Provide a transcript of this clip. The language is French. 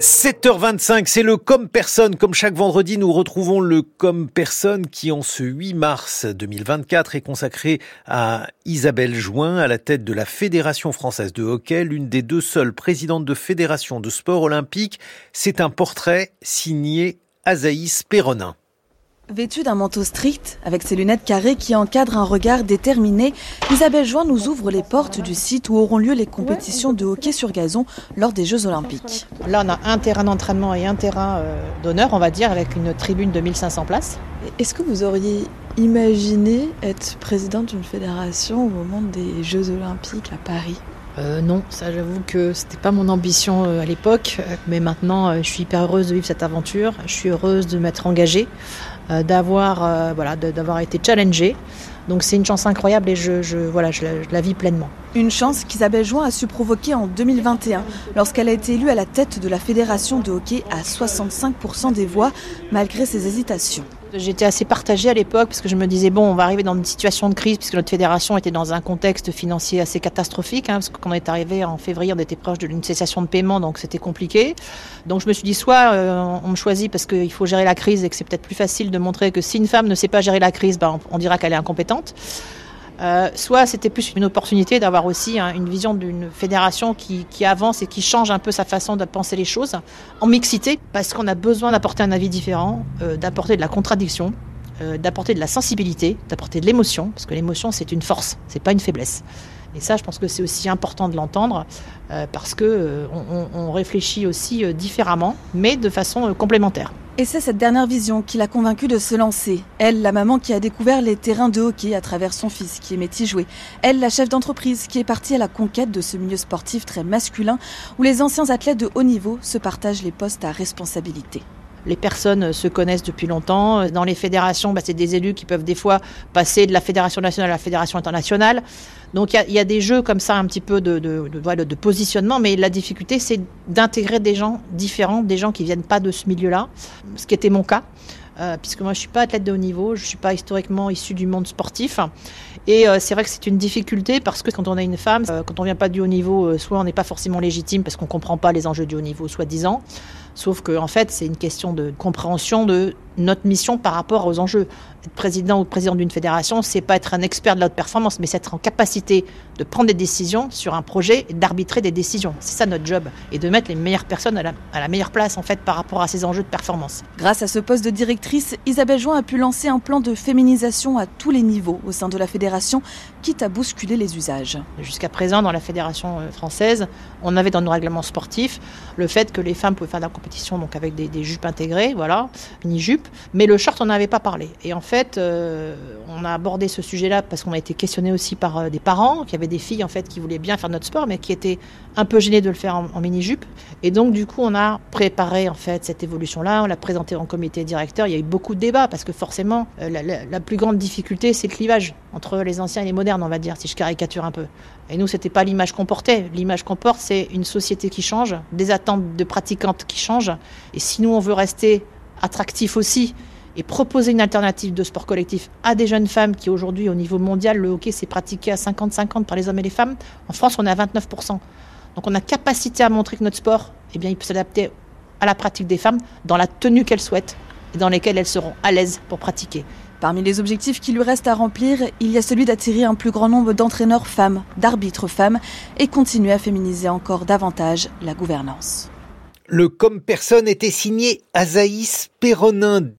7h25, c'est le Comme Personne. Comme chaque vendredi, nous retrouvons le Comme Personne qui, en ce 8 mars 2024, est consacré à Isabelle Join, à la tête de la Fédération française de hockey, l'une des deux seules présidentes de fédération de sport olympique. C'est un portrait signé Azaïs Perronin. Vêtue d'un manteau strict, avec ses lunettes carrées qui encadrent un regard déterminé, Isabelle Join nous ouvre les portes du site où auront lieu les compétitions de hockey sur gazon lors des Jeux Olympiques. Là, on a un terrain d'entraînement et un terrain d'honneur, on va dire, avec une tribune de 1500 places. Est-ce que vous auriez imaginé être présidente d'une fédération au moment des Jeux Olympiques à Paris ? Non, ça j'avoue que c'était pas mon ambition à l'époque, mais maintenant je suis hyper heureuse de vivre cette aventure, je suis heureuse de m'être engagée, d'avoir été challengée. Donc c'est une chance incroyable et je la vis pleinement. Une chance qu'Isabelle Join a su provoquer en 2021, lorsqu'elle a été élue à la tête de la fédération de hockey à 65% des voix, malgré ses hésitations. J'étais assez partagée à l'époque parce que je me disais on va arriver dans une situation de crise puisque notre fédération était dans un contexte financier assez catastrophique parce que quand on est arrivé en février on était proche d'une cessation de paiement donc c'était compliqué. Donc je me suis dit soit on me choisit parce qu'il faut gérer la crise et que c'est peut-être plus facile de montrer que si une femme ne sait pas gérer la crise on dira qu'elle est incompétente. Soit c'était plus une opportunité d'avoir aussi une vision d'une fédération qui avance et qui change un peu sa façon de penser les choses en mixité, parce qu'on a besoin d'apporter un avis différent, d'apporter de la contradiction, d'apporter de la sensibilité, d'apporter de l'émotion, parce que l'émotion c'est une force, c'est pas une faiblesse. Et ça, je pense que c'est aussi important de l'entendre parce que on réfléchit aussi différemment, mais de façon complémentaire. Et c'est cette dernière vision qui l'a convaincue de se lancer. Elle, la maman qui a découvert les terrains de hockey à travers son fils qui aimait y jouer. Elle, la chef d'entreprise qui est partie à la conquête de ce milieu sportif très masculin où les anciens athlètes de haut niveau se partagent les postes à responsabilité. Les personnes se connaissent depuis longtemps. Dans les fédérations, c'est des élus qui peuvent des fois passer de la fédération nationale à la fédération internationale. Donc il y a des jeux comme ça un petit peu de positionnement, mais la difficulté c'est d'intégrer des gens différents, des gens qui viennent pas de ce milieu-là, ce qui était mon cas. Puisque moi je suis pas athlète de haut niveau, je suis pas historiquement issue du monde sportif et c'est vrai que c'est une difficulté parce que quand on est une femme, quand on vient pas du haut niveau, soit on n'est pas forcément légitime parce qu'on comprend pas les enjeux du haut niveau, soi-disant, sauf que en fait c'est une question de compréhension de notre mission par rapport aux enjeux. Être président ou présidente d'une fédération, c'est pas être un expert de la haute performance, mais c'est être en capacité de prendre des décisions sur un projet et d'arbitrer des décisions. C'est ça notre job, et de mettre les meilleures personnes à la meilleure place en fait par rapport à ces enjeux de performance. Grâce à ce poste de directrice, Isabelle Join a pu lancer un plan de féminisation à tous les niveaux au sein de la fédération, quitte à bousculer les usages. Jusqu'à présent, dans la fédération française, on avait dans nos règlements sportifs le fait que les femmes pouvaient faire de la compétition donc avec des jupes intégrées, mini-jupes, mais le short on n'avait pas parlé. Et en fait, on a abordé ce sujet-là parce qu'on a été questionné aussi par des parents, qui avaient des filles en fait qui voulaient bien faire notre sport, mais qui étaient un peu gênées de le faire en mini-jupe. Et donc du coup, on a préparé en fait cette évolution-là, on l'a présentée en comité directeur. Il y a eu beaucoup de débats parce que forcément, la plus grande difficulté, c'est le clivage entre les anciens et les modernes, on va dire, si je caricature un peu. Et nous, c'était pas l'image qu'on portait. L'image qu'on porte, c'est une société qui change, des attentes de pratiquantes qui changent. Et si nous, on veut rester attractif aussi et proposer une alternative de sport collectif à des jeunes femmes qui aujourd'hui au niveau mondial, le hockey s'est pratiqué à 50-50 par les hommes et les femmes. En France, on est à 29%. Donc on a capacité à montrer que notre sport, il peut s'adapter à la pratique des femmes dans la tenue qu'elles souhaitent et dans lesquelles elles seront à l'aise pour pratiquer. Parmi les objectifs qui lui restent à remplir, il y a celui d'attirer un plus grand nombre d'entraîneurs femmes, d'arbitres femmes et continuer à féminiser encore davantage la gouvernance. Le Comme Personne était signé Azaïs Perronin.